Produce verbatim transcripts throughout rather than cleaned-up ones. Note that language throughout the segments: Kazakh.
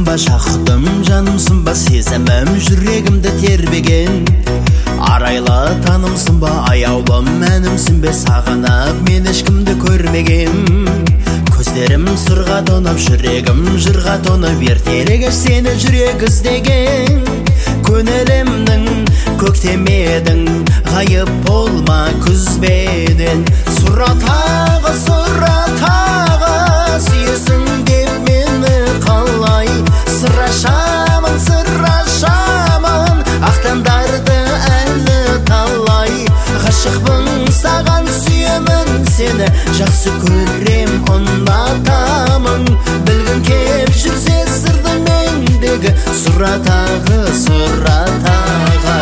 жанымсың ба, жақұтым жанымсың ба, сезімім жүрегімді тербеген. Арайлы танымсың ба, аяулым әнімсің бе, сағынып мен ешкімді көрмеген. Көздерім сырға тонып, жүрегім жырға тонып, ертелі сені жүрек іздеген. Көңілімнің көктемедің, ғайып болма күзбеден. Сұратағы, сұратағы, сүйесің деп мені қалай. Сырашамын, сырашамын, ақтандарды әлі талай. Ғашықпын саған, сүйемін сені, жақсы көрем, ұнатамын. Білгін кеп жүрсе сырды мендегі, сұратағы, сұратағы.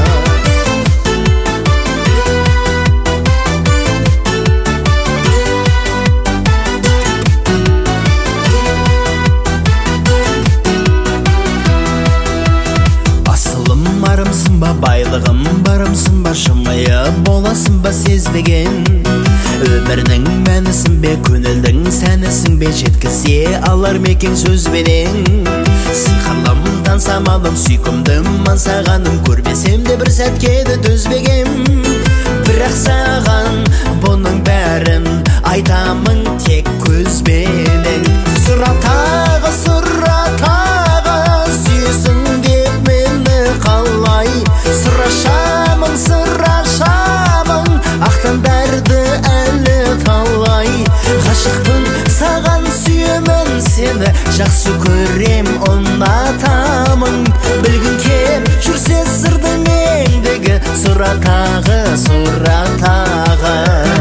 Барымсың ба, байлығым барымсың ба, шымайып боласың ба сезбеген. Өмірдің мәнісің бе, көңілдің сәнісің бе, жеткізе алар мекен сөзбенен. Сиқырлымдан самалым, сүйкімдім аңсағаным, көрмесем де бір сәтке де төзбегем. Бірақ саған бұның бәрін айтамын тек көзбенен. Сұратағы, сұратағы, сүйесің деп мені қалай. Сырашамын, сырашамын, ақтандарды әлі талай. Ғашықпын саған, сүйемін сені, жақсы көрем, ұнатамын. Білгін кеп жүрсе сырды мендегі, сұратағы, сұратағы.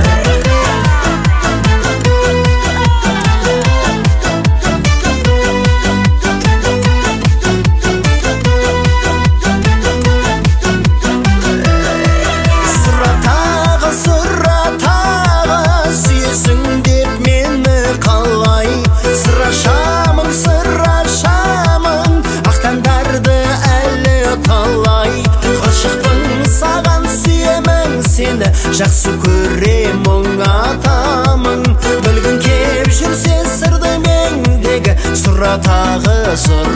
Жақсы көрем, ұнатамын. Білгін кеп жүрсе сырды мендегі, сұратағы, сұратағы.